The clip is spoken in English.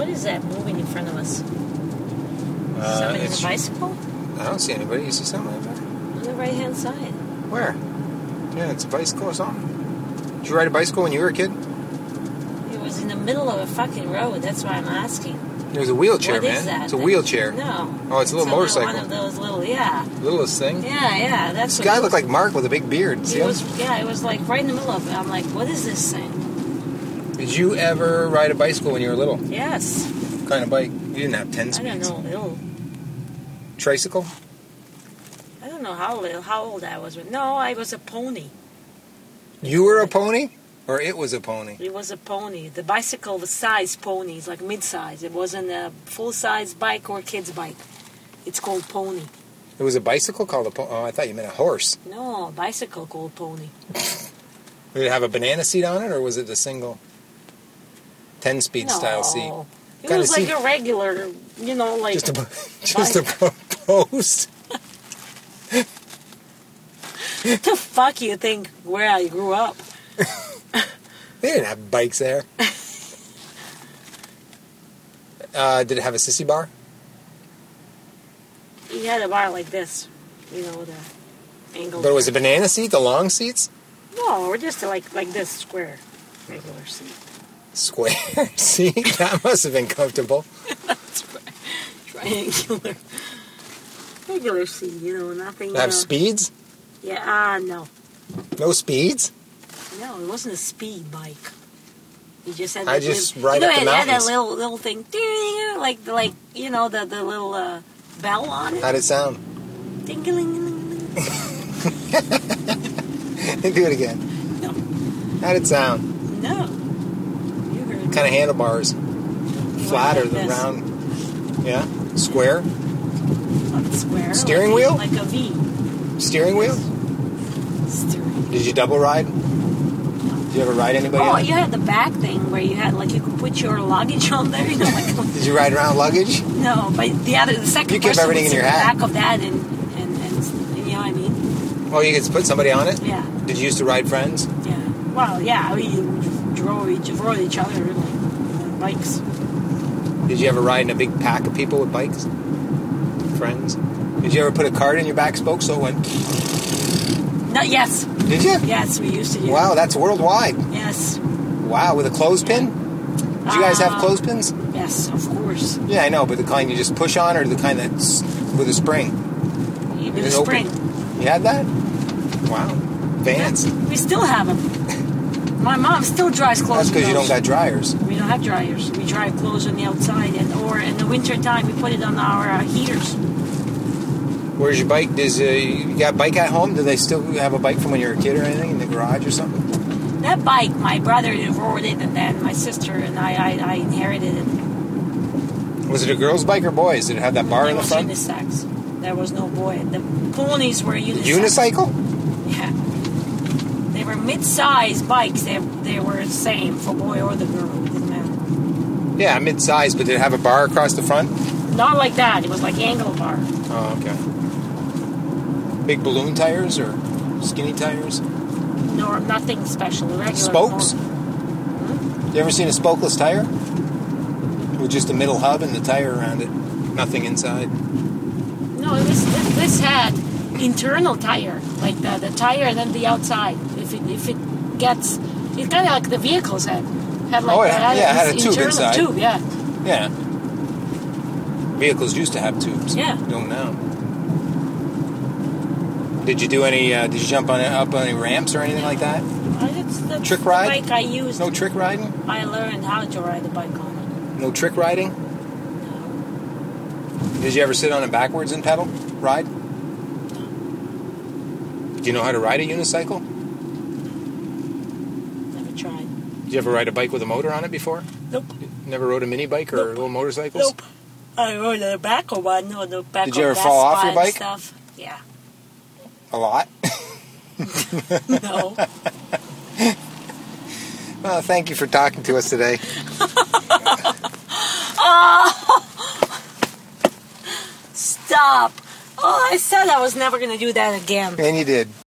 What is that moving in front of us? Somebody on a bicycle? I don't see anybody. You see something over there? On the right-hand side. Where? Yeah, it's a bicycle or something. Did you ride a bicycle when you were a kid? It was in the middle of a fucking road. That's why I'm asking. There's a wheelchair, What man. is that? It's a wheelchair. No. Oh, it's a little motorcycle. One of those little, yeah. Littlest thing. Yeah, that's This guy looked like Mark with a big beard. See him? It was like right in the middle of it. I'm like, what is this thing? Did you ever ride a bicycle when you were little? Yes. What kind of bike? You didn't have 10 speeds. I don't know. Tricycle? I don't know how old I was. No, I was a pony. You were a pony? Or it was a pony? It was a pony. The bicycle was size ponies, like mid-size. It wasn't a full-size bike or kid's bike. It's called pony. It was a bicycle called a pony? Oh, I thought you meant a horse. No, a bicycle called pony. Did it have a banana seat on it, or was it a single 10-speed style seat? It was like a regular, like... Just a post? The fuck you think where I grew up? They didn't have bikes there. Did it have a sissy bar? He had a bar like this, the angle. But it was a banana seat, the long seats? No, or just like this square, regular seat. Square seat? That must have been comfortable. Triangular. Regular seat, nothing. Did it have speeds? Yeah, no. No speeds? No, it wasn't a speed bike. You just had ride up the mountains. It had that little thing, like the little bell on it. How'd it sound? Ding-a-ling-a-ling. Do it again. No. How'd it sound? No. You heard What kind of handlebars? Flat or the round? Yeah? Square? Not square. Steering wheel? Like a V. Steering wheel? Steering. Did you double ride? Did you ever ride anybody on it? You had the back thing where you had, you could put your luggage on there, Did you ride around luggage? No, but the second you kept everything in your hat. The back of that and you know what I mean? Oh, you could put somebody on it? Yeah. Did you used to ride friends? Yeah. Well, yeah, we drove each other, really, bikes. Did you ever ride in a big pack of people with bikes? Friends? Did you ever put a cart in your back spoke so it went... Yes. Did you? Yes, we used to do. Wow, that's worldwide. Yes. Wow, with a clothespin? Did you guys have clothespins? Yes, of course. Yeah, I know, but the kind you just push on or the kind that's with a spring? With a spring. You had that? Wow. Vans. We still have them. My mom still dries clothes. That's because you don't got dryers. We don't have dryers. We dry clothes on the outside, or in the winter time, we put it on our heaters. Where's your bike? You got a bike at home? Do they still have a bike from when you were a kid or anything in the garage or something? That bike, my brother rode it, and then my sister and I inherited it. Was it a girl's bike or boys? Did it have that bar in the front? Unisex. There was no boy. The ponies were unisex. Unicycle? Yeah. They were mid-size bikes. They were the same for boy or the girl. It didn't matter. Yeah, mid-size, but did it have a bar across the front? Not like that. It was like angle bar. Oh, okay. Big balloon tires or skinny tires? No, nothing special. Regular Spokes? You ever seen a spokeless tire? With just a middle hub and the tire around it. Nothing inside. No, this had internal tire. Like the tire and then the outside. If it gets... It's kind of like the vehicles had. Had like it had a tube inside. Tube, yeah. Yeah. Vehicles used to have tubes. Yeah. Don't now. Did you do any? Did you jump up on any ramps or anything like that? That's trick ride? The bike I used. No trick riding? I learned how to ride the bike on it. No trick riding? No. Did you ever sit on it backwards and pedal? Ride? No. Do you know how to ride a unicycle? Never tried. Did you ever ride a bike with a motor on it before? Nope. You never rode a mini bike or little motorcycles? Nope. I rode a back of one. No, the back. Did you ever fall off your bike? Stuff. Yeah. A lot? No. Well, thank you for talking to us today. Oh! Stop. Oh, I said I was never going to do that again. And you did.